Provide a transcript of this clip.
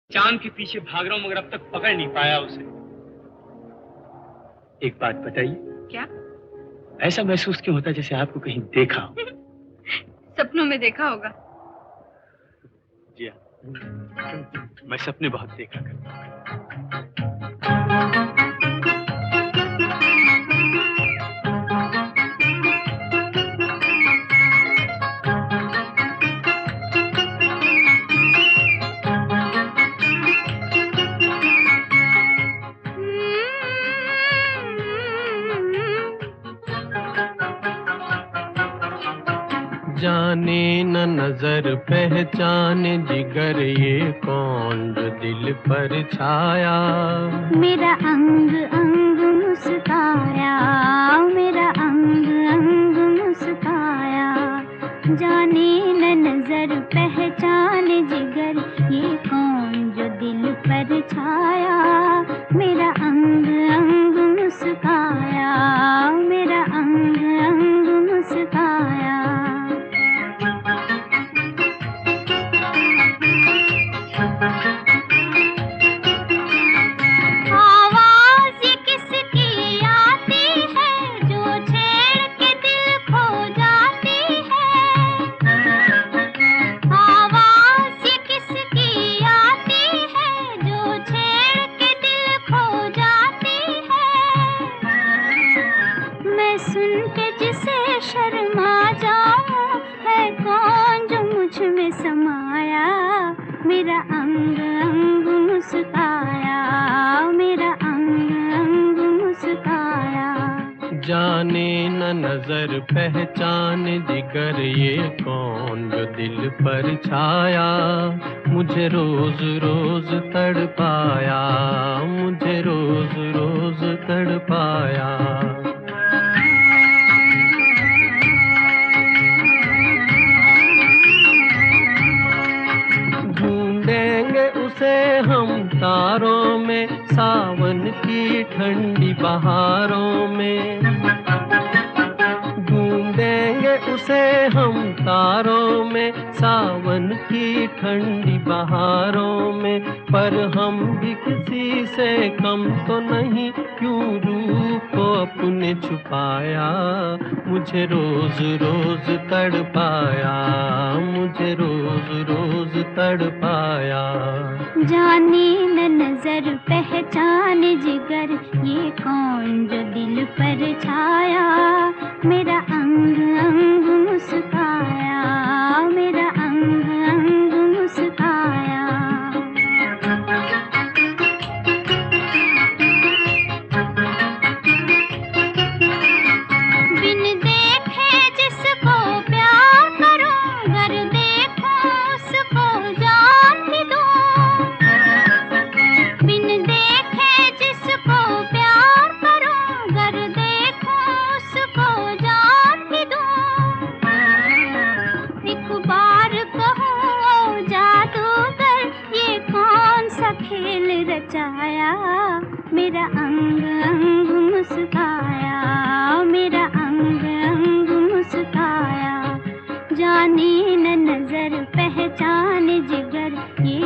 चांद के पीछे भाग रहा हूं मगर अब तक पकड़ नहीं पाया उसे। एक बात बताइए। क्या? ऐसा महसूस क्यों होता जैसे आपको कहीं देखा हो? सपनों में देखा होगा। जी हाँ, मैं सपने बहुत देखा करता हूँ। जाने न नजर पहचाने जिगर ये कौन जो दिल पर छाया। मेरा अंग अंग मुस्काया, मेरा अंग अंग मुस्काया। जाने न नजर पहचाने जिगर ये कौन जो दिल पर छाया। मेरा अंग अंग मुस्काया, मेरा अंग अंग मुस्काया। शर्मा जाऊं है कौन जो मुझ में समाया। मेरा अंग अंग मुस्काया, मेरा अंग अंग मुस्काया। जाने न नजर पहचाने जिगर ये कौन जो दिल पर छाया। मुझे रोज रोज तड़पाया, मुझे रोज रोज तड़पाया। उसे हम तारों में, सावन की ठंडी बहारों में। ढूंढेंगे उसे हम तारों में, सावन की ठंडी बहारों में। पर हम भी किसी से कम तो नहीं, क्यों रूप को अपने छुपाया। मुझे रोज रोज तड़पाया, मुझे रोज रोज तड़पाया। जाने न नजर पहचाने जिगर ये कौन जो दिल पर छाया। मेरा अंग अंग मुस्काया, मेरा अंग अंग मुस्काया। बिन देखे जिसको प्यार करूं, गर देखूं उसको जान भी दूं। बिन देखे जिसको प्यार करूं, गर देखूं उसको जान भी दूं। एक बार कहूं ओ जादूगर ये कौन सा खेल रचाया। मेरा अंग अंग मुस्काया, मेरा अंग अंग मुस्काया। जाने न नजर पहचाने जिगर ये